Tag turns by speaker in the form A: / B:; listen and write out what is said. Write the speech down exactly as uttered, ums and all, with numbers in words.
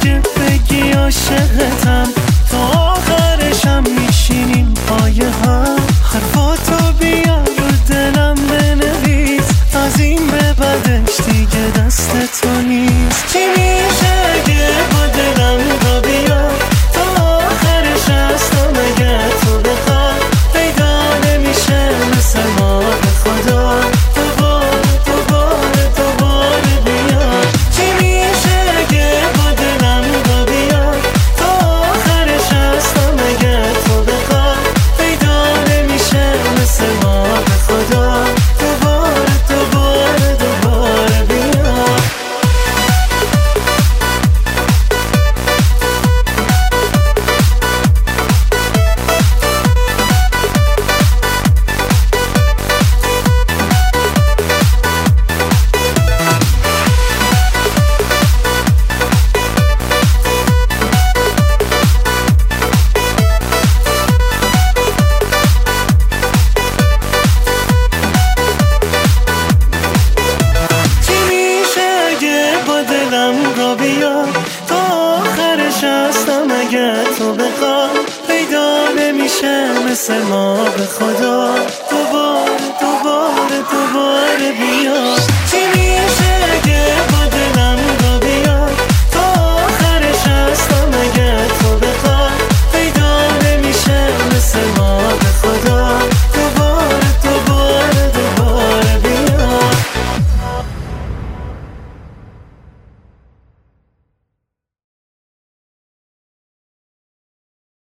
A: اگه بگی عاشقتم تا آخرشم میشینیم پایه هم. حرفاتو بیا رو دلم بنویس، از این به بعدش دیگه دست تو نیست. چی میشه اگه با دلم را بیا تا آخرش هستم اگه تو بخوای پیدا نمیشه مثل ما به خدا. دوباره دوباره دوباره بیا. چی میشه اگه با دلم را بیا تا آخرش هستم اگه تو بخوای پیدا نمیشه مثل ما به خدا. دوباره دوباره دوباره بیا. تا آخرش هستم اگه تو بخوای پیدا نمیشه مثل ما به خدا.